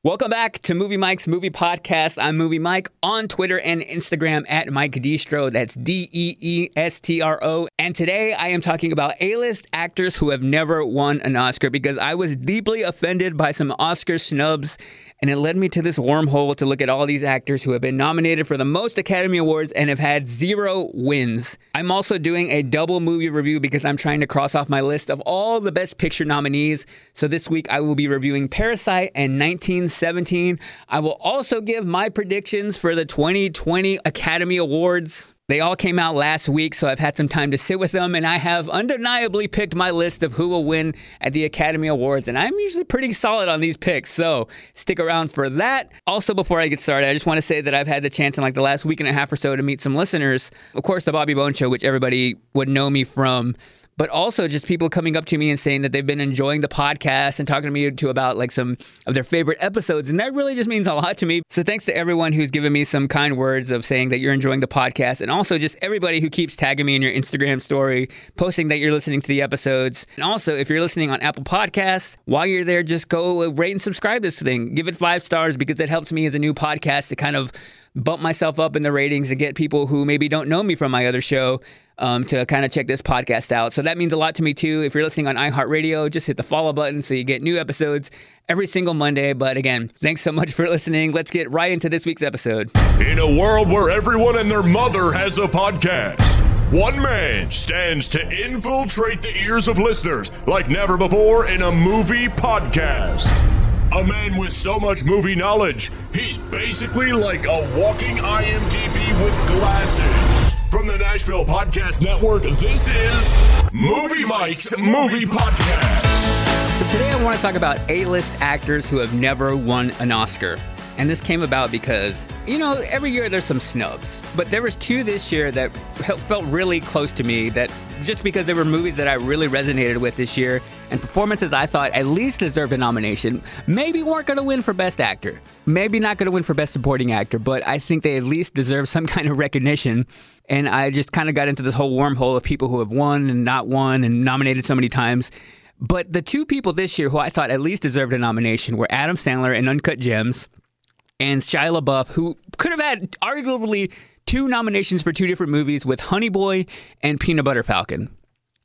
Welcome back to Movie Mike's Movie Podcast. I'm Movie Mike on Twitter and Instagram at Mike Deestro. That's Deestro. And today I am talking about A-list actors who have never won an Oscar because I was deeply offended by some Oscar snubs, and it led me to this wormhole to look at all these actors who have been nominated for the most Academy Awards and have had 0 wins. I'm also doing a double movie review because I'm trying to cross off my list of all the Best Picture nominees. So this week I will be reviewing Parasite and 1917. I will also give my predictions for the 2020 Academy Awards. They all came out last week, so I've had some time to sit with them, and I have undeniably picked my list of who will win at the Academy Awards, and I'm usually pretty solid on these picks, so stick around for that. Also, before I get started, I just want to say that I've had the chance in like the last week and a half or so to meet some listeners. Of course, the Bobby Bones Show, which everybody would know me from, but also just people coming up to me and saying that they've been enjoying the podcast and talking to me about like some of their favorite episodes. And that really just means a lot to me. So thanks to everyone who's given me some kind words of saying that you're enjoying the podcast. And also just everybody who keeps tagging me in your Instagram story, posting that you're listening to the episodes. And also, if you're listening on Apple Podcasts, while you're there, just go rate and subscribe this thing. Give it 5 stars because it helps me as a new podcast to kind of bump myself up in the ratings and get people who maybe don't know me from my other show to kind of check this podcast out. So that means a lot to me too. If you're listening on iHeartRadio, just hit the follow button so you get new episodes every single Monday. But again, thanks so much for listening. Let's get right into this week's episode. In a world where everyone and their mother has a podcast, one man stands to infiltrate the ears of listeners like never before in a movie podcast. A man with so much movie knowledge, he's basically like a walking IMDb with glasses. From the Nashville Podcast Network, this is Movie Mike's Movie Podcast. So today I want to talk about A-list actors who have never won an Oscar. And this came about because, every year there's some snubs. But there was 2 this year that felt really close to me, that just because they were movies that I really resonated with this year and performances I thought at least deserved a nomination. Maybe weren't going to win for Best Actor. Maybe not going to win for Best Supporting Actor, but I think they at least deserve some kind of recognition. And I just kind of got into this whole wormhole of people who have won and not won and nominated so many times. But the 2 people this year who I thought at least deserved a nomination were Adam Sandler in Uncut Gems and Shia LaBeouf, who could have had arguably 2 nominations for 2 different movies with Honey Boy and Peanut Butter Falcon.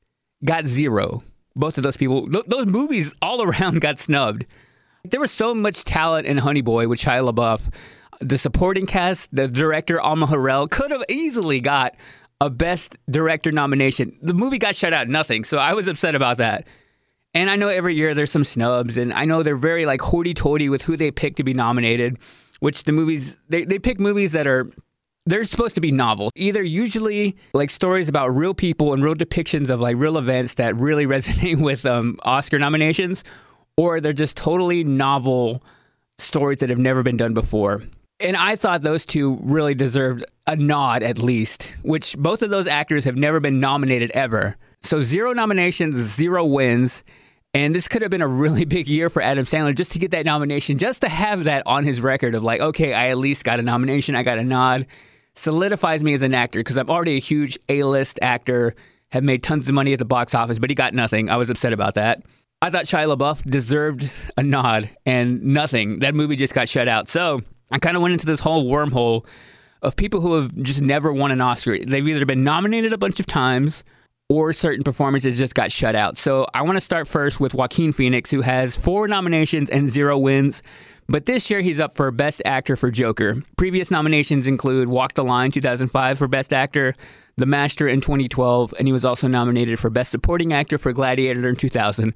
Got 0. Both of those people, those movies all around got snubbed. There was so much talent in Honey Boy with Shia LaBeouf. The supporting cast, the director, Alma Harrell, could have easily got a Best Director nomination. The movie got shut out, nothing, so I was upset about that. And I know every year there's some snubs, and I know they're very like hoity-toity with who they pick to be nominated, which the movies, they pick movies that they're supposed to be novel. Either usually like stories about real people and real depictions of like real events that really resonate with Oscar nominations, or they're just totally novel stories that have never been done before. And I thought those 2 really deserved a nod at least, which both of those actors have never been nominated ever. So 0 nominations, 0 wins. And this could have been a really big year for Adam Sandler just to get that nomination, just to have that on his record of like, okay, I at least got a nomination, I got a nod. Solidifies me as an actor because I'm already a huge A-list actor, have made tons of money at the box office, but he got nothing. I was upset about that. I thought Shia LaBeouf deserved a nod and nothing. That movie just got shut out. So I kind of went into this whole wormhole of people who have just never won an Oscar. They've either been nominated a bunch of times or certain performances just got shut out. So I want to start first with Joaquin Phoenix, who has 4 nominations and 0 wins. But this year he's up for Best Actor for Joker. Previous nominations include Walk the Line 2005 for Best Actor, The Master in 2012, and he was also nominated for Best Supporting Actor for Gladiator in 2000,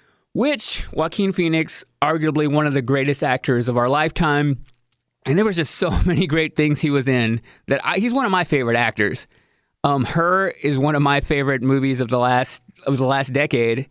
which Joaquin Phoenix, arguably one of the greatest actors of our lifetime. And there was just so many great things he was in that he's one of my favorite actors. Her is one of my favorite movies of the last decade.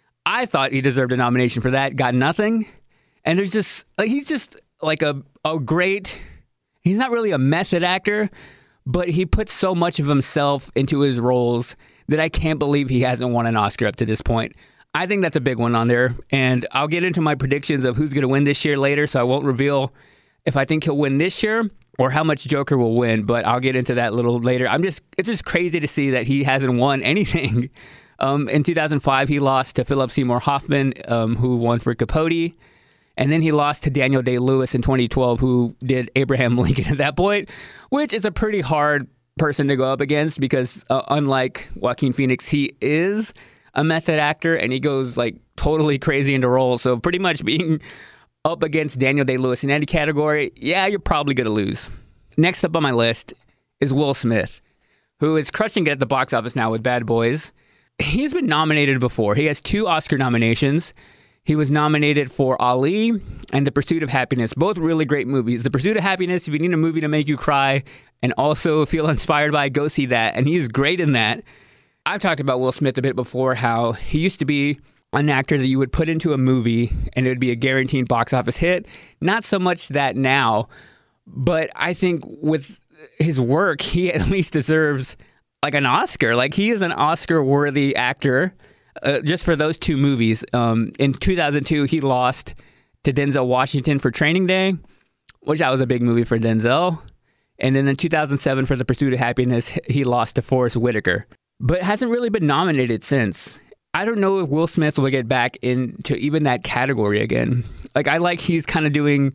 I thought he deserved a nomination for that. Got nothing. And there's just he's just like a great. He's not really a method actor, but he puts so much of himself into his roles that I can't believe he hasn't won an Oscar up to this point. I think that's a big one on there, and I'll get into my predictions of who's going to win this year later, so I won't reveal if I think he'll win this year or how much Joker will win, but I'll get into that a little later. It's just crazy to see that he hasn't won anything. In 2005, he lost to Philip Seymour Hoffman, who won for Capote. And then he lost to Daniel Day-Lewis in 2012, who did Abraham Lincoln at that point, which is a pretty hard person to go up against because unlike Joaquin Phoenix, he is a method actor and he goes like totally crazy into roles. So pretty much being up against Daniel Day-Lewis in any category, yeah, you're probably going to lose. Next up on my list is Will Smith, who is crushing it at the box office now with Bad Boys. He's been nominated before. He has 2 Oscar nominations. He was nominated for Ali and The Pursuit of Happiness, both really great movies. The Pursuit of Happiness, if you need a movie to make you cry and also feel inspired by, go see that. And he's great in that. I've talked about Will Smith a bit before, how he used to be an actor that you would put into a movie and it would be a guaranteed box office hit. Not so much that now, but I think with his work, he at least deserves like an Oscar. Like he is an Oscar-worthy actor. Just for those 2 movies. In 2002, he lost to Denzel Washington for Training Day, which that was a big movie for Denzel. And then in 2007, for The Pursuit of Happiness, he lost to Forrest Whitaker, but hasn't really been nominated since. I don't know if Will Smith will get back into even that category again. Like he's kind of doing,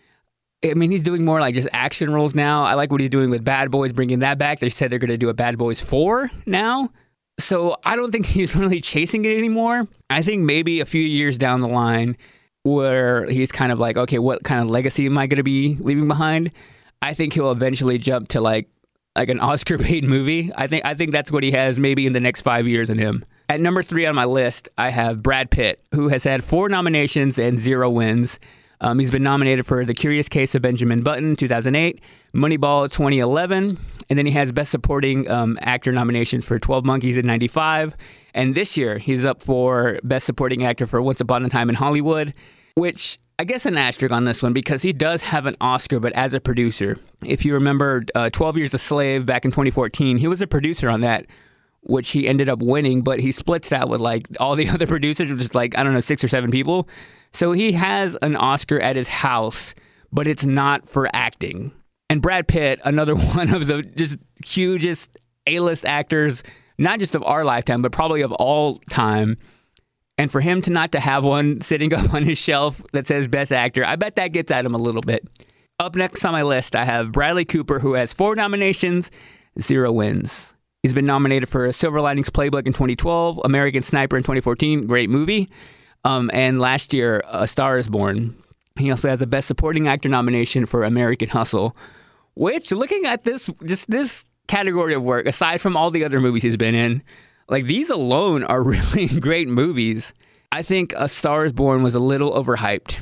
he's doing more like just action roles now. I like what he's doing with Bad Boys, bringing that back. They said they're going to do a Bad Boys 4 now. So I don't think he's really chasing it anymore. I think maybe a few years down the line where he's kind of like, okay, what kind of legacy am I going to be leaving behind? I think he'll eventually jump to like an Oscar-paid movie. I think that's what he has maybe in the next 5 years in him. At number 3 on my list, I have Brad Pitt, who has had 4 nominations and 0 wins. He's been nominated for The Curious Case of Benjamin Button, 2008, Moneyball, 2011, and then he has Best Supporting Actor nominations for 12 Monkeys in 95. And this year, he's up for Best Supporting Actor for Once Upon a Time in Hollywood, which I guess an asterisk on this one because he does have an Oscar, but as a producer. If you remember 12 Years a Slave back in 2014, he was a producer on that, which he ended up winning, but he splits that with like all the other producers, which is like, I don't know, 6 or 7 people. So he has an Oscar at his house, but it's not for acting. And Brad Pitt, another one of the just hugest A-list actors, not just of our lifetime, but probably of all time. And for him to not to have one sitting up on his shelf that says Best Actor, I bet that gets at him a little bit. Up next on my list, I have Bradley Cooper, who has 4 nominations, 0 wins. He's been nominated for Silver Linings Playbook in 2012, American Sniper in 2014, great movie. And last year, A Star is Born. He also has a Best Supporting Actor nomination for American Hustle, which, looking at this category of work, aside from all the other movies he's been in, like these alone are really great movies. I think A Star is Born was a little overhyped.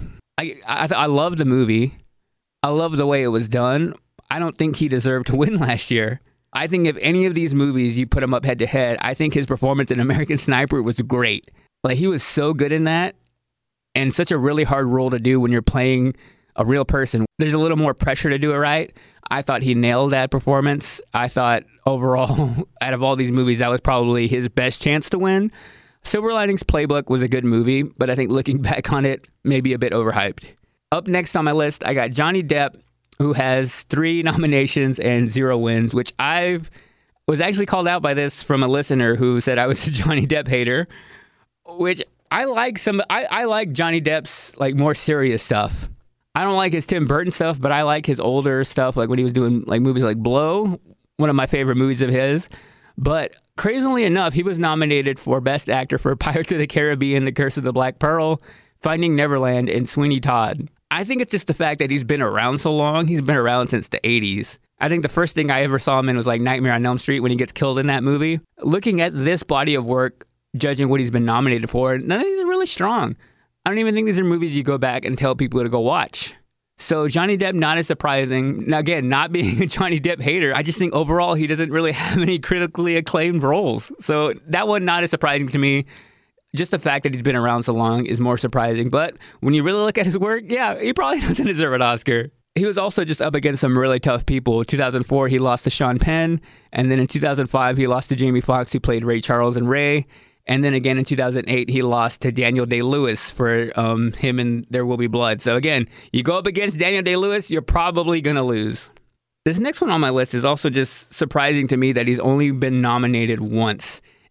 I love the movie. I love the way it was done. I don't think he deserved to win last year. I think if any of these movies you put him up head to head, I think his performance in American Sniper was great. Like he was so good in that, and such a really hard role to do when you're playing a real person. There's a little more pressure to do it right. I thought he nailed that performance. I thought overall, out of all these movies, that was probably his best chance to win. Silver Linings Playbook was a good movie, but I think looking back on it, maybe a bit overhyped. Up next on my list, I got Johnny Depp, who has 3 nominations and 0 wins, which I was actually called out by this from a listener who said I was a Johnny Depp hater, which I like I like Johnny Depp's like more serious stuff. I don't like his Tim Burton stuff, but I like his older stuff, like when he was doing like movies like Blow, one of my favorite movies of his. But crazily enough, he was nominated for Best Actor for Pirates of the Caribbean, The Curse of the Black Pearl, Finding Neverland, and Sweeney Todd. I think it's just the fact that he's been around so long. He's been around since the 80s. I think the first thing I ever saw him in was like Nightmare on Elm Street when he gets killed in that movie. Looking at this body of work, judging what he's been nominated for, none of these are really strong. I don't even think these are movies you go back and tell people to go watch. So Johnny Depp, not as surprising. Now, again, not being a Johnny Depp hater, I just think overall he doesn't really have any critically acclaimed roles. So that one not as surprising to me. Just the fact that he's been around so long is more surprising. But when you really look at his work, yeah, he probably doesn't deserve an Oscar. He was also just up against some really tough people. In 2004, he lost to Sean Penn. And then in 2005, he lost to Jamie Foxx, who played Ray Charles in Ray. And then again in 2008, he lost to Daniel Day-Lewis for him in There Will Be Blood. So again, you go up against Daniel Day-Lewis, you're probably going to lose. This next one on my list is also just surprising to me that he's only been nominated once.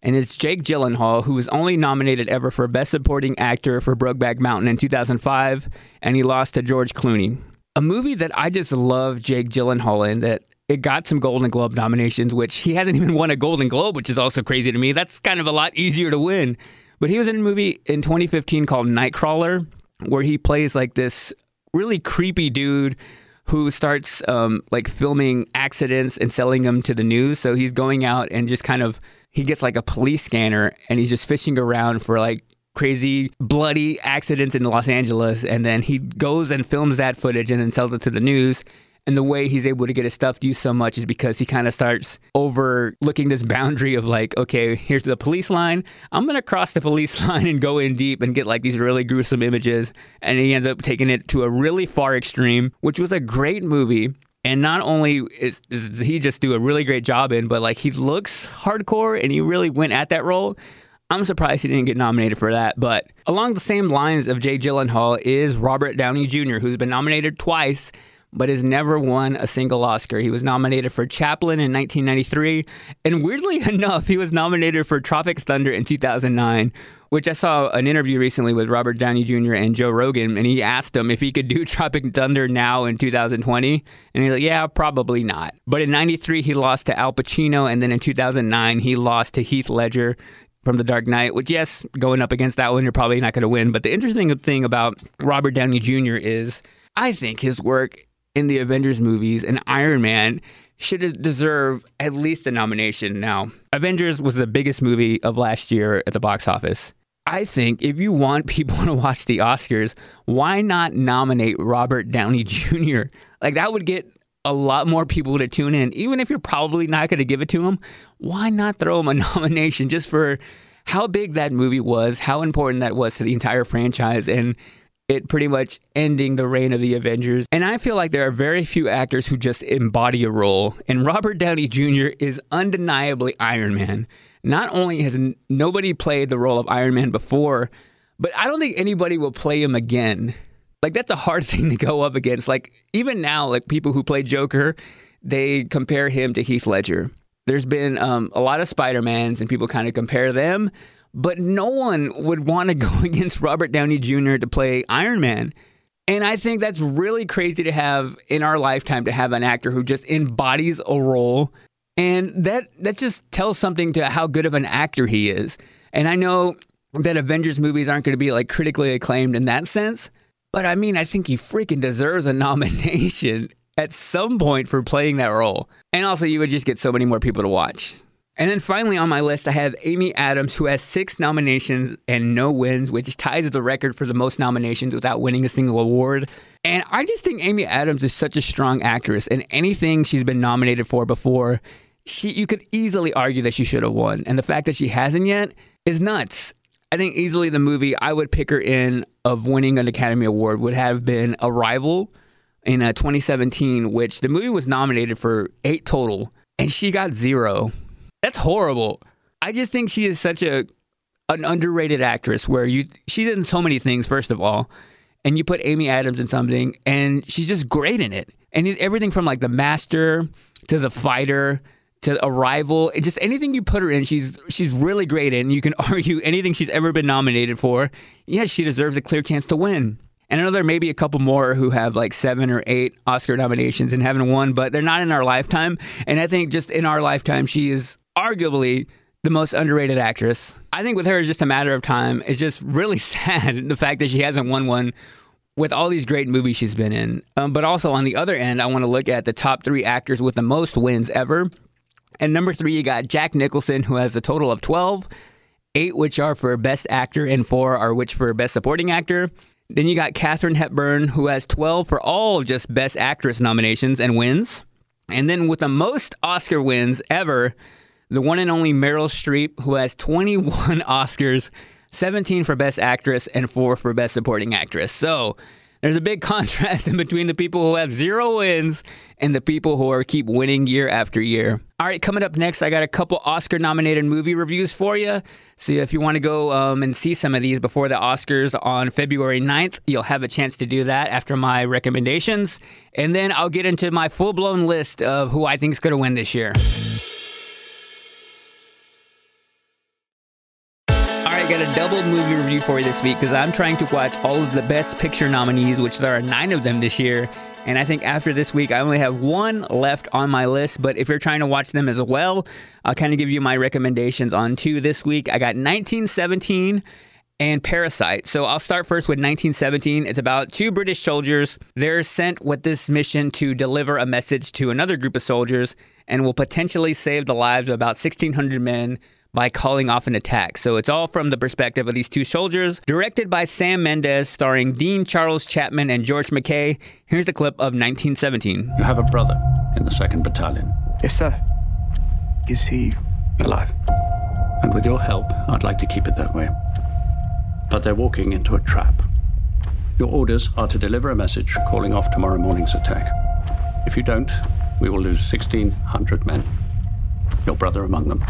And it's Jake Gyllenhaal, who was only nominated ever for Best Supporting Actor for Brokeback Mountain in 2005, and he lost to George Clooney. A movie that I just love Jake Gyllenhaal in, that it got some Golden Globe nominations, which he hasn't even won a Golden Globe, which is also crazy to me. That's kind of a lot easier to win. But he was in a movie in 2015 called Nightcrawler, where he plays like this really creepy dude who starts like filming accidents and selling them to the news. So he's going out and just kind of, he gets like a police scanner and he's just fishing around for like crazy bloody accidents in Los Angeles. And then he goes and films that footage and then sells it to the news. And the way he's able to get his stuff used so much is because he kind of starts overlooking this boundary of like, okay, here's the police line. I'm going to cross the police line and go in deep and get like these really gruesome images. And he ends up taking it to a really far extreme, which was a great movie. And not only is he just do a really great job in, but like he looks hardcore and he really went at that role. I'm surprised he didn't get nominated for that. But along the same lines of Jake Gyllenhaal is Robert Downey Jr., who's been nominated twice, but has never won a single Oscar. He was nominated for Chaplin in 1993, and weirdly enough, he was nominated for Tropic Thunder in 2009, which I saw an interview recently with Robert Downey Jr. and Joe Rogan, and he asked him if he could do Tropic Thunder now in 2020, and he's like, yeah, probably not. But in 93, he lost to Al Pacino, and then in 2009, he lost to Heath Ledger from The Dark Knight, which, yes, going up against that one, you're probably not going to win. But the interesting thing about Robert Downey Jr. is I think his work in the Avengers movies and Iron Man should deserve at least a nomination. Now, Avengers was the biggest movie of last year at the box office. I think if you want people to watch the Oscars, why not nominate Robert Downey Jr.? Like, that would get a lot more people to tune in. Even if you're probably not going to give it to him, why not throw him a nomination just for how big that movie was, how important that was to the entire franchise, and it pretty much ending the reign of the Avengers. And I feel like there are very few actors who just embody a role. And Robert Downey Jr. is undeniably Iron Man. Not only has nobody played the role of Iron Man before, but I don't think anybody will play him again. Like, that's a hard thing to go up against. Like, even now, like, people who play Joker, they compare him to Heath Ledger. There's been a lot of Spider-Mans and people kind of compare them. But no one would want to go against Robert Downey Jr. to play Iron Man. And I think that's really crazy to have in our lifetime, to have an actor who just embodies a role. And that just tells something to how good of an actor he is. And I know that Avengers movies aren't going to be like critically acclaimed in that sense. But I mean, I think he freaking deserves a nomination at some point for playing that role. And also, you would just get so many more people to watch. And then finally on my list, I have Amy Adams, who has 6 nominations and no wins, which ties the record for the most nominations without winning a single award. And I just think Amy Adams is such a strong actress, and anything she's been nominated for before, you could easily argue that she should have won. And the fact that she hasn't yet is nuts. I think easily the movie I would pick her in of winning an Academy Award would have been Arrival in 2017, which the movie was nominated for 8 total, and she got 0. That's horrible. I just think she is such an underrated actress where she's in so many things, first of all, and you put Amy Adams in something and she's just great in it. And everything from like The Master to The Fighter to Arrival, just anything you put her in, she's really great in. You can argue anything she's ever been nominated for. Yeah, she deserves a clear chance to win. And I know there may be a couple more who have like 7 or 8 Oscar nominations and haven't won, but they're not in our lifetime. And I think just in our lifetime, she is arguably the most underrated actress. I think with her, it's just a matter of time. It's just really sad, the fact that she hasn't won one with all these great movies she's been in. But also on the other end, I want to look at the top 3 actors with the most wins ever. And number 3, you got Jack Nicholson, who has a total of 12, 8 which are for Best Actor and 4 are which for Best Supporting Actor. Then you got Katharine Hepburn, who has 12 for all of just Best Actress nominations and wins. And then with the most Oscar wins ever, the one and only Meryl Streep, who has 21 Oscars, 17 for Best Actress and 4 for Best Supporting Actress. So there's a big contrast in between the people who have 0 wins and the people who keep winning year after year. All right, coming up next, I got a couple Oscar-nominated movie reviews for you. So if you want to go and see some of these before the Oscars on February 9th, you'll have a chance to do that after my recommendations. And then I'll get into my full-blown list of who I think is going to win this year. right, got a double movie review for you this week because I'm trying to watch all of the Best Picture nominees, which there are 9 of them this year. And I think after this week, I only have 1 left on my list. But if you're trying to watch them as well, I'll kind of give you my recommendations on 2 this week. I got 1917 and Parasite. So I'll start first with 1917. It's about 2 British soldiers. They're sent with this mission to deliver a message to another group of soldiers and will potentially save the lives of about 1,600 men by calling off an attack. So it's all from the perspective of these 2 soldiers. Directed by Sam Mendes, starring Dean Charles Chapman and George McKay. Here's a clip of 1917. You have a brother in the 2nd Battalion. Yes, sir. Is he alive? And with your help, I'd like to keep it that way. But they're walking into a trap. Your orders are to deliver a message calling off tomorrow morning's attack. If you don't, we will lose 1,600 men. Your brother among them.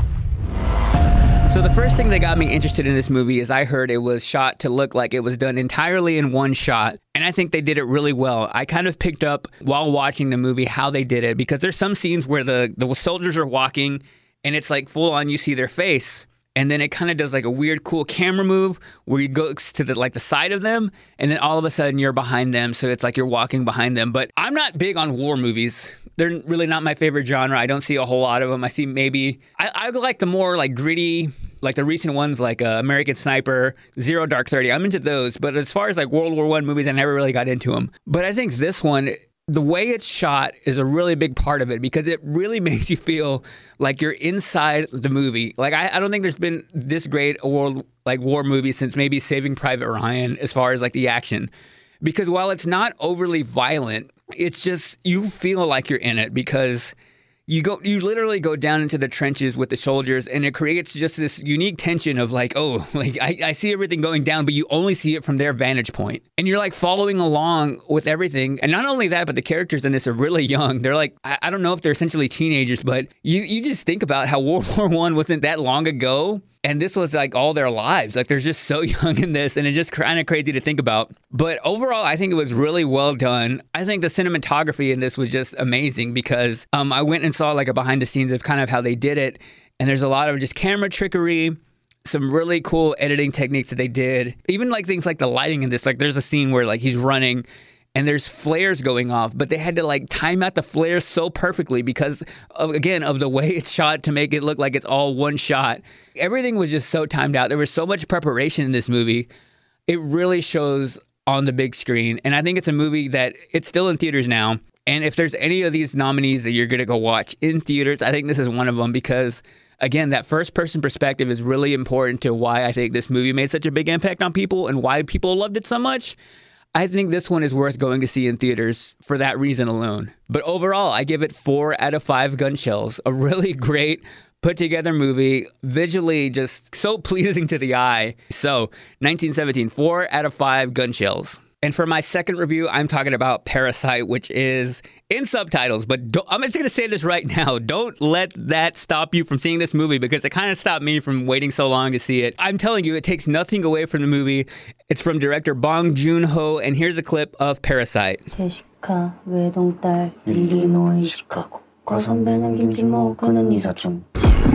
So the first thing that got me interested in this movie is I heard it was shot to look like it was done entirely in one shot. And I think they did it really well. I kind of picked up while watching the movie how they did it, because there's some scenes where the soldiers are walking and it's like full on you see their face. And then it kind of does like a weird, cool camera move where you go to the side of them, and then all of a sudden you're behind them. So it's like you're walking behind them. But I'm not big on war movies. They're really not my favorite genre. I don't see a whole lot of them. I see maybe I like the more like gritty, like the recent ones like American Sniper, Zero Dark 30. I'm into those. But as far as like World War I movies, I never really got into them. But I think this one, the way it's shot is a really big part of it, because it really makes you feel like you're inside the movie. Like I don't think there's been this great a war movie since maybe Saving Private Ryan as far as like the action. Because while it's not overly violent, it's just you feel like you're in it, because you literally go down into the trenches with the soldiers, and it creates just this unique tension of like, oh, like I see everything going down, but you only see it from their vantage point. And you're like following along with everything. And not only that, but the characters in this are really young. They're like, I don't know if they're essentially teenagers, but you just think about how World War I wasn't that long ago. And this was like all their lives. Like they're just so young in this, and it's just kind of crazy to think about. But overall, I think it was really well done. I think the cinematography in this was just amazing, because I went and saw like a behind the scenes of kind of how they did it. And there's a lot of just camera trickery, some really cool editing techniques that they did. Even like things like the lighting in this, like there's a scene where like he's running and there's flares going off, but they had to like time out the flares so perfectly because of the way it's shot to make it look like it's all one shot. Everything was just so timed out. There was so much preparation in this movie. It really shows on the big screen. And I think it's a movie that it's still in theaters now. And if there's any of these nominees that you're going to go watch in theaters, I think this is one of them, because again, that first person perspective is really important to why I think this movie made such a big impact on people and why people loved it so much. I think this one is worth going to see in theaters for that reason alone. But overall, I give it 4 out of 5 gun shells. A really great put together movie, visually just so pleasing to the eye. So 1917, 4 out of 5 gun shells. And for my second review, I'm talking about Parasite, which is in subtitles. But I'm just going to say this right now. Don't let that stop you from seeing this movie, because it kind of stopped me from waiting so long to see it. I'm telling you, it takes nothing away from the movie. It's from director Bong Joon-ho, and here's a clip of Parasite. 제시카 외동딸 일리노이 시카고 과선배는 김치모 그는 이사촌.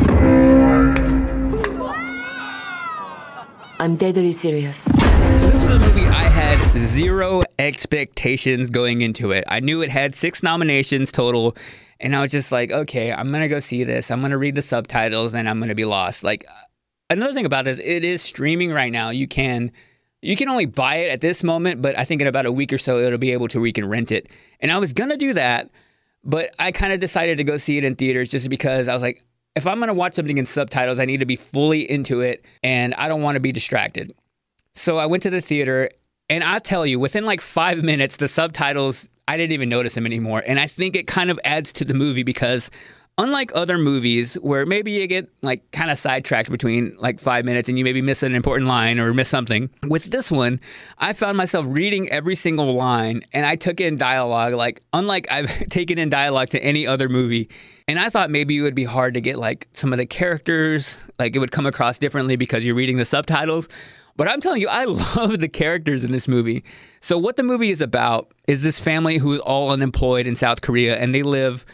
I'm deadly serious. So this was a movie I had 0 expectations going into it. I knew it had 6 nominations total, and I was just like, okay, I'm going to go see this. I'm going to read the subtitles, and I'm going to be lost. Like, another thing about this, it is streaming right now. You can only buy it at this moment, but I think in about a week or so, it'll be able to where you can rent it. And I was going to do that, but I kind of decided to go see it in theaters just because I was like, if I'm going to watch something in subtitles, I need to be fully into it, and I don't want to be distracted. So I went to the theater, and I tell you, within like 5 minutes, the subtitles, I didn't even notice them anymore. And I think it kind of adds to the movie, because unlike other movies where maybe you get like kind of sidetracked between like 5 minutes and you maybe miss an important line or miss something, with this one, I found myself reading every single line, and I took in dialogue, like unlike I've taken in dialogue to any other movie. And I thought maybe it would be hard to get like some of the characters, like it would come across differently because you're reading the subtitles. But I'm telling you, I love the characters in this movie. So what the movie is about is this family who is all unemployed in South Korea, and they live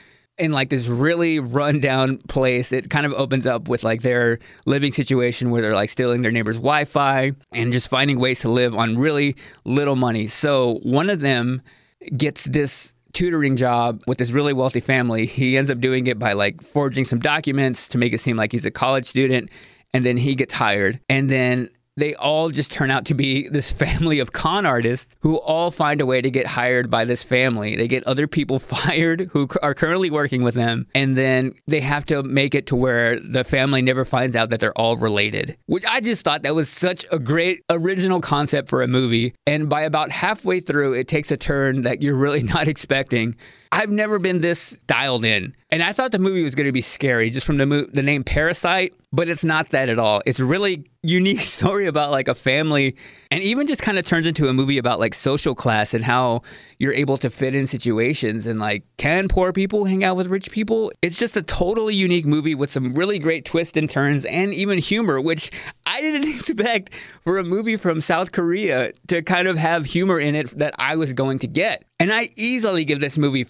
in like this really rundown place. It kind of opens up with like their living situation where they're like stealing their neighbor's Wi-Fi and just finding ways to live on really little money. So one of them gets this tutoring job with this really wealthy family. He ends up doing it by like forging some documents to make it seem like he's a college student. And then he gets hired. And then they all just turn out to be this family of con artists who all find a way to get hired by this family. They get other people fired who are currently working with them, and then they have to make it to where the family never finds out that they're all related, which I just thought that was such a great original concept for a movie. And by about halfway through, it takes a turn that you're really not expecting. I've never been this dialed in. And I thought the movie was going to be scary just from the name Parasite, but it's not that at all. It's a really unique story about like a family, and even just kind of turns into a movie about like social class and how you're able to fit in situations and like, can poor people hang out with rich people? It's just a totally unique movie with some really great twists and turns and even humor, which I didn't expect for a movie from South Korea to kind of have humor in it that I was going to get. And I easily give this movie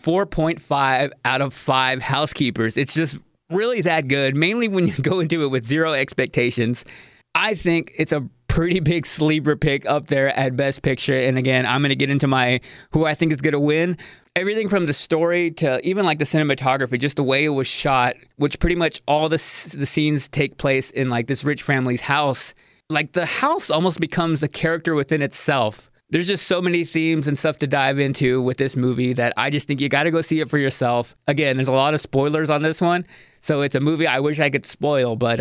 4.5 out of 5 housekeepers. It's just really that good, mainly when you go into it with zero expectations. I think it's a pretty big sleeper pick up there at Best Picture. And again, I'm going to get into who I think is going to win. Everything from the story to even like the cinematography, just the way it was shot, which pretty much all the scenes take place in like this rich family's house. Like the house almost becomes a character within itself. There's just so many themes and stuff to dive into with this movie that I just think you got to go see it for yourself. Again, there's a lot of spoilers on this one, so it's a movie I wish I could spoil, but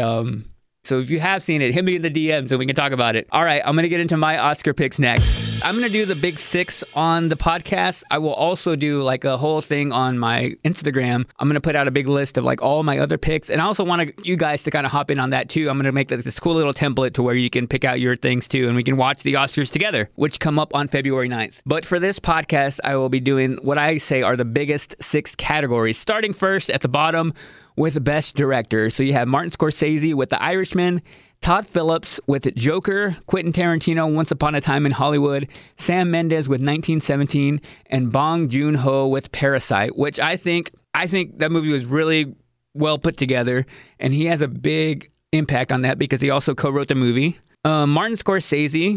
so if you have seen it, hit me in the DMs and we can talk about it. All right, I'm going to get into my Oscar picks next. I'm going to do the big 6 on the podcast. I will also do like a whole thing on my Instagram. I'm going to put out a big list of like all my other picks. And I also want you guys to kind of hop in on that too. I'm going to make this cool little template to where you can pick out your things too. And we can watch the Oscars together, which come up on February 9th. But for this podcast, I will be doing what I say are the biggest 6 categories. Starting first at the bottom with Best Director. So you have Martin Scorsese with The Irishman, Todd Phillips with Joker, Quentin Tarantino, Once Upon a Time in Hollywood, Sam Mendes with 1917, and Bong Joon-ho with Parasite, which I think that movie was really well put together, and he has a big impact on that because he also co-wrote the movie. Martin Scorsese,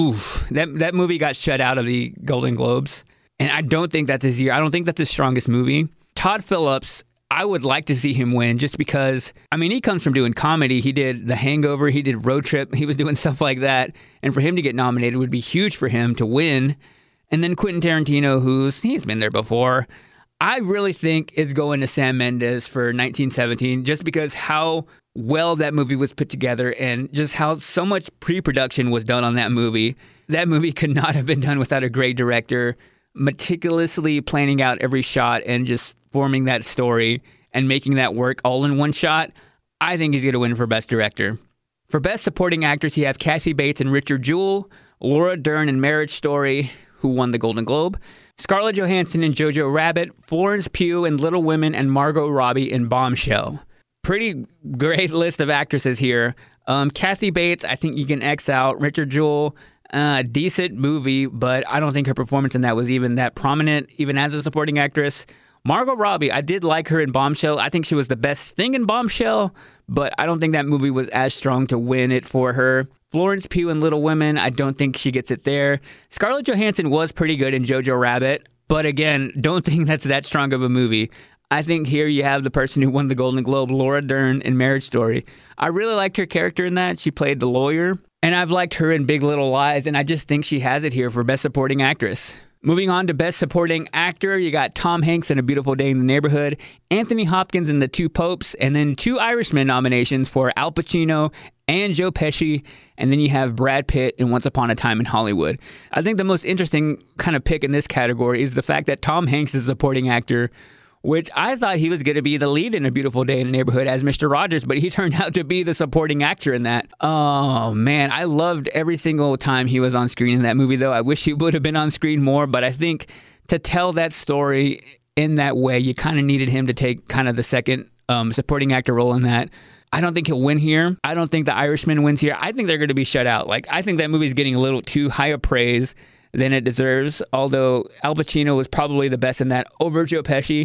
that movie got shut out of the Golden Globes, and I don't think that's his year. I don't think that's his strongest movie. Todd Phillips, I would like to see him win just because, I mean, he comes from doing comedy. He did The Hangover. He did Road Trip. He was doing stuff like that. And for him to get nominated would be huge for him to win. And then Quentin Tarantino, he's been there before. I really think it's going to Sam Mendes for 1917 just because how well that movie was put together and just how so much pre-production was done on that movie. That movie could not have been done without a great director meticulously planning out every shot and just forming that story and making that work all in one shot. I think he's going to win for Best Director. For Best Supporting Actress, you have Kathy Bates and Richard Jewell, Laura Dern in Marriage Story, who won the Golden Globe, Scarlett Johansson in Jojo Rabbit, Florence Pugh in Little Women, and Margot Robbie in Bombshell. Pretty great list of actresses here. Kathy Bates, I think you can X out. Richard Jewell, decent movie, but I don't think her performance in that was even that prominent, even as a supporting actress. Margot Robbie, I did like her in Bombshell. I think she was the best thing in Bombshell, but I don't think that movie was as strong to win it for her. Florence Pugh in Little Women, I don't think she gets it there. Scarlett Johansson was pretty good in Jojo Rabbit, but again, don't think that's that strong of a movie. I think here you have the person who won the Golden Globe, Laura Dern in Marriage Story. I really liked her character in that. She played the lawyer, and I've liked her in Big Little Lies, and I just think she has it here for Best Supporting Actress. Moving on to Best Supporting Actor, you got Tom Hanks in A Beautiful Day in the Neighborhood, Anthony Hopkins in The Two Popes, and then 2 Irishman nominations for Al Pacino and Joe Pesci, and then you have Brad Pitt in Once Upon a Time in Hollywood. I think the most interesting kind of pick in this category is the fact that Tom Hanks is a supporting actor, which I thought he was going to be the lead in A Beautiful Day in the Neighborhood as Mr. Rogers, but he turned out to be the supporting actor in that. Oh, man, I loved every single time he was on screen in that movie, though. I wish he would have been on screen more, but I think to tell that story in that way, you kind of needed him to take kind of the second supporting actor role in that. I don't think he'll win here. I don't think The Irishman wins here. I think they're going to be shut out. Like, I think that movie's getting a little too high of praise than it deserves, although Al Pacino was probably the best in that over Joe Pesci.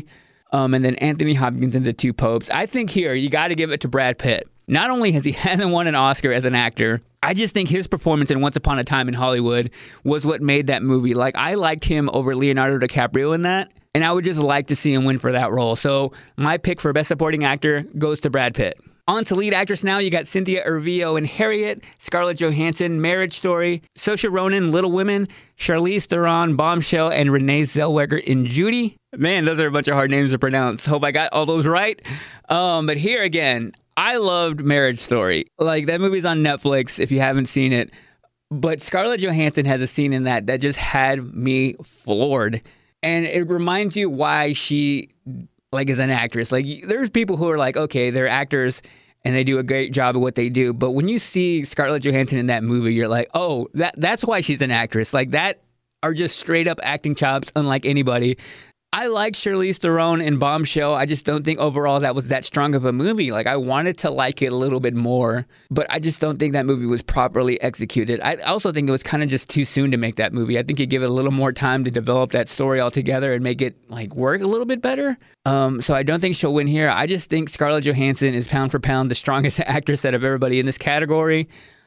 And then Anthony Hopkins in The Two Popes. I think here, you got to give it to Brad Pitt. Not only hasn't won an Oscar as an actor, I just think his performance in Once Upon a Time in Hollywood was what made that movie. Like, I liked him over Leonardo DiCaprio in that, and I would just like to see him win for that role. So my pick for Best Supporting Actor goes to Brad Pitt. On to lead actress now. You got Cynthia Erivo in Harriet, Scarlett Johansson, Marriage Story, Saoirse Ronan, Little Women, Charlize Theron, Bombshell, and Renee Zellweger in Judy. Man, those are a bunch of hard names to pronounce. Hope I got all those right. But here again, I loved Marriage Story. Like, that movie's on Netflix if you haven't seen it. But Scarlett Johansson has a scene in that just had me floored. And it reminds you why she, like, is an actress. Like, there's people who are like, okay, they're actors and they do a great job of what they do. But when you see Scarlett Johansson in that movie, you're like, oh, that's why she's an actress. Like, that are just straight up acting chops unlike anybody. I like Charlize Theron in Bombshell. I just don't think overall that was that strong of a movie. Like, I wanted to like it a little bit more, but I just don't think that movie was properly executed. I also think it was kind of just too soon to make that movie. I think you give it a little more time to develop that story altogether and make it like work a little bit better. So I don't think she'll win here. I just think Scarlett Johansson is pound for pound the strongest actress out of everybody in this category.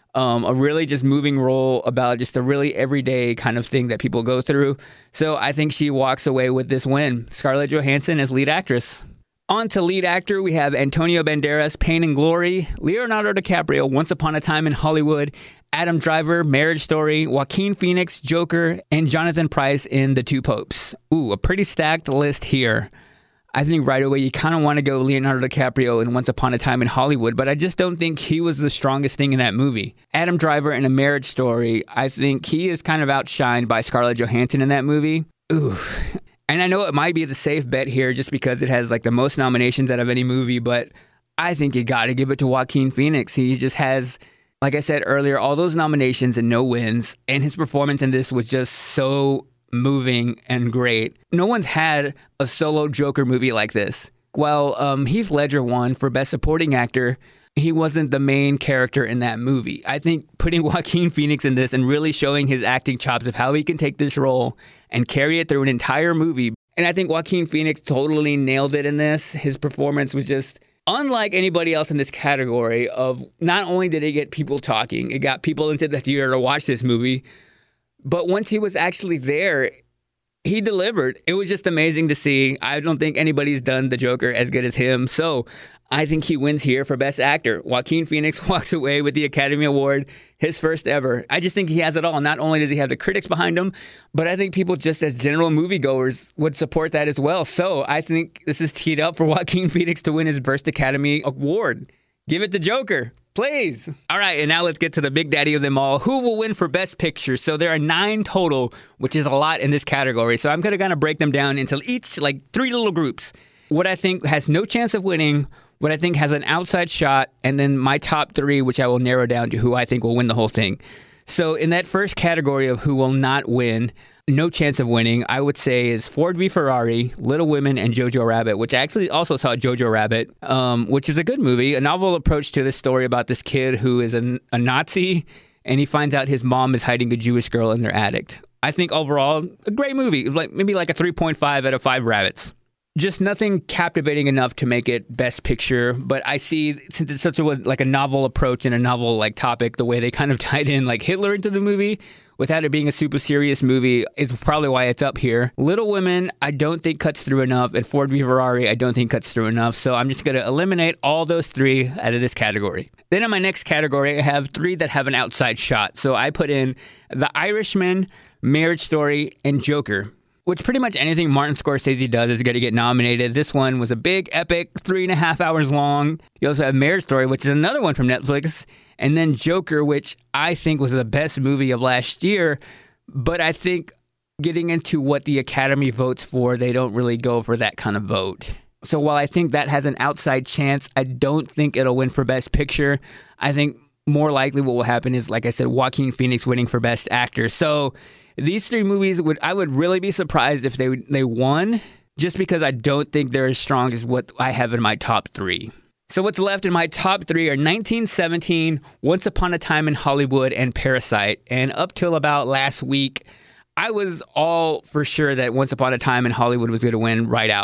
A really just moving role about just a really everyday kind of thing that people go through. So I think she walks away with this win. Scarlett Johansson as lead actress. On to lead actor, we have Antonio Banderas, Pain and Glory, Leonardo DiCaprio, Once Upon a Time in Hollywood, Adam Driver, Marriage Story, Joaquin Phoenix, Joker, and Jonathan Pryce in The Two Popes. Ooh, a pretty stacked list here. I think right away you kind of want to go Leonardo DiCaprio in Once Upon a Time in Hollywood, but I just don't think he was the strongest thing in that movie. Adam Driver in A Marriage Story, I think he is kind of outshined by Scarlett Johansson in that movie. Ooh. And I know it might be the safe bet here just because it has like the most nominations out of any movie, but I think you got to give it to Joaquin Phoenix. He just has, like I said earlier, all those nominations and no wins, and his performance in this was just so moving and great. No one's had a solo Joker movie like this. While Heath Ledger won for Best Supporting Actor, he wasn't the main character in that movie. I think putting Joaquin Phoenix in this and really showing his acting chops of how he can take this role and carry it through an entire movie. And I think Joaquin Phoenix totally nailed it in this. His performance was just unlike anybody else in this category of not only did it get people talking, it got people into the theater to watch this movie, but once he was actually there, he delivered. It was just amazing to see. I don't think anybody's done the Joker as good as him. So I think he wins here for Best Actor. Joaquin Phoenix walks away with the Academy Award, his first ever. I just think he has it all. Not only does he have the critics behind him, but I think people just as general moviegoers would support that as well. So I think this is teed up for Joaquin Phoenix to win his first Academy Award. Give it to Joker. Please. All right, and now let's get to the big daddy of them all. Who will win for Best Picture? So there are 9 total, which is a lot in this category. So I'm going to kind of break them down into each, like 3 little groups. What I think has no chance of winning, what I think has an outside shot, and then my top 3, which I will narrow down to who I think will win the whole thing. So in that first category of who will not win, no chance of winning, I would say is Ford v. Ferrari, Little Women, and Jojo Rabbit, which I actually also saw Jojo Rabbit, which is a good movie, a novel approach to this story about this kid who is a Nazi, and he finds out his mom is hiding a Jewish girl in their attic. I think overall, a great movie, maybe like a 3.5 out of 5 rabbits. Just nothing captivating enough to make it Best Picture, but I see, since it's such a novel approach and a novel like topic, the way they kind of tied in like Hitler into the movie without it being a super serious movie is probably why it's up here. Little Women, I don't think cuts through enough, and Ford v. Ferrari, I don't think cuts through enough, so I'm just going to eliminate all those 3 out of this category. Then in my next category, I have 3 that have an outside shot, so I put in The Irishman, Marriage Story, and Joker. Which pretty much anything Martin Scorsese does is going to get nominated. This one was a big, epic, 3.5 hours long. You also have Marriage Story, which is another one from Netflix. And then Joker, which I think was the best movie of last year. But I think getting into what the Academy votes for, they don't really go for that kind of vote. So while I think that has an outside chance, I don't think it'll win for Best Picture. I think more likely what will happen is, like I said, Joaquin Phoenix winning for Best Actor. So these 3 movies, I would really be surprised if they won, just because I don't think they're as strong as what I have in my top 3. So what's left in my top 3 are 1917, Once Upon a Time in Hollywood, and Parasite. And up till about last week, I was all for sure that Once Upon a Time in Hollywood was going to win right out.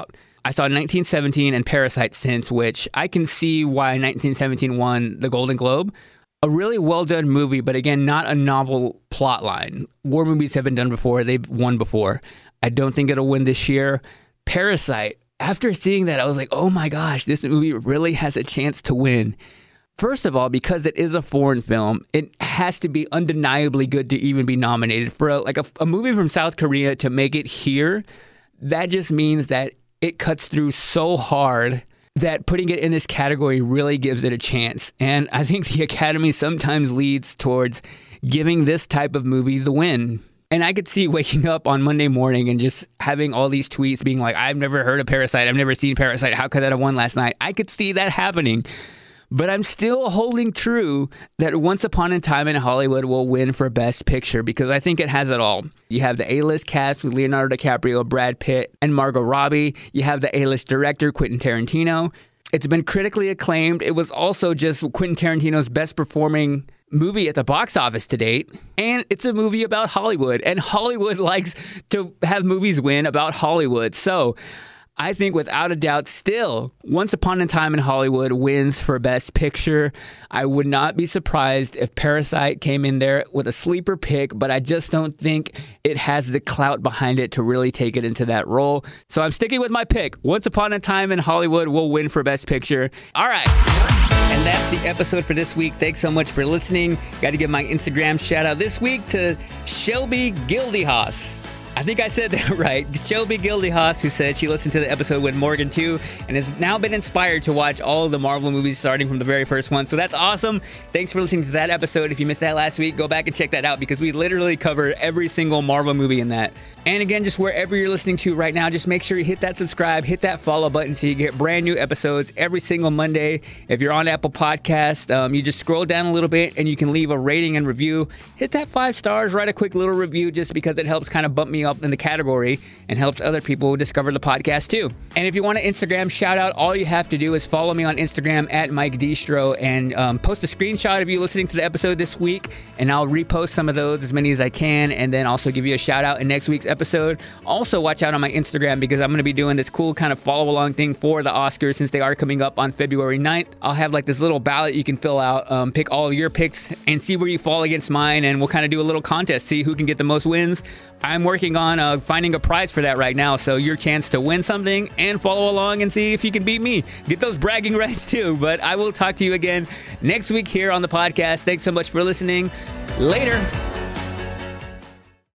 I saw 1917 and Parasite since, which I can see why 1917 won the Golden Globe. A really well-done movie, but again, not a novel plot line. War movies have been done before. They've won before. I don't think it'll win this year. Parasite, after seeing that, I was like, oh my gosh, this movie really has a chance to win. First of all, because it is a foreign film, it has to be undeniably good to even be nominated. For a movie from South Korea to make it here, that just means that it cuts through so hard that putting it in this category really gives it a chance. And I think the Academy sometimes leads towards giving this type of movie the win. And I could see waking up on Monday morning and just having all these tweets being like, I've never heard of Parasite. I've never seen Parasite. How could that have won last night? I could see that happening. But I'm still holding true that Once Upon a Time in Hollywood will win for Best Picture because I think it has it all. You have the A-list cast with Leonardo DiCaprio, Brad Pitt, and Margot Robbie. You have the A-list director, Quentin Tarantino. It's been critically acclaimed. It was also just Quentin Tarantino's best performing movie at the box office to date. And it's a movie about Hollywood. And Hollywood likes to have movies win about Hollywood. So I think without a doubt still, Once Upon a Time in Hollywood wins for Best Picture. I would not be surprised if Parasite came in there with a sleeper pick, but I just don't think it has the clout behind it to really take it into that role. So I'm sticking with my pick. Once Upon a Time in Hollywood will win for Best Picture. All right. And that's the episode for this week. Thanks so much for listening. Got to give my Instagram shout out this week to Shelby Gildyhaas. I think I said that right. Shelby Gildyhaas, who said she listened to the episode with Morgan too, and has now been inspired to watch all of the Marvel movies starting from the very first one. So that's awesome. Thanks for listening to that episode. If you missed that last week, go back and check that out because we literally covered every single Marvel movie in that. And again, just wherever you're listening to right now, just make sure you hit that subscribe, hit that follow button so you get brand new episodes every single Monday. If you're on Apple Podcast, you just scroll down a little bit and you can leave a rating and review. Hit that 5 stars, write a quick little review just because it helps kind of bump me up in the category and helps other people discover the podcast too. And if you want an Instagram shout out, all you have to do is follow me on Instagram at Mike Distro and post a screenshot of you listening to the episode this week, and I'll repost some of those, as many as I can, and then also give you a shout out in next week's episode. Also watch out on my Instagram because I'm going to be doing this cool kind of follow along thing for the Oscars since they are coming up on February 9th. I'll have like this little ballot you can fill out, pick all of your picks and see where you fall against mine, and we'll kind of do a little contest, see who can get the most wins. I'm working on finding a prize for that right now, so your chance to win something and follow along and see if you can beat me. Get those bragging rights too, but I will talk to you again next week here on the podcast. Thanks so much for listening. Later.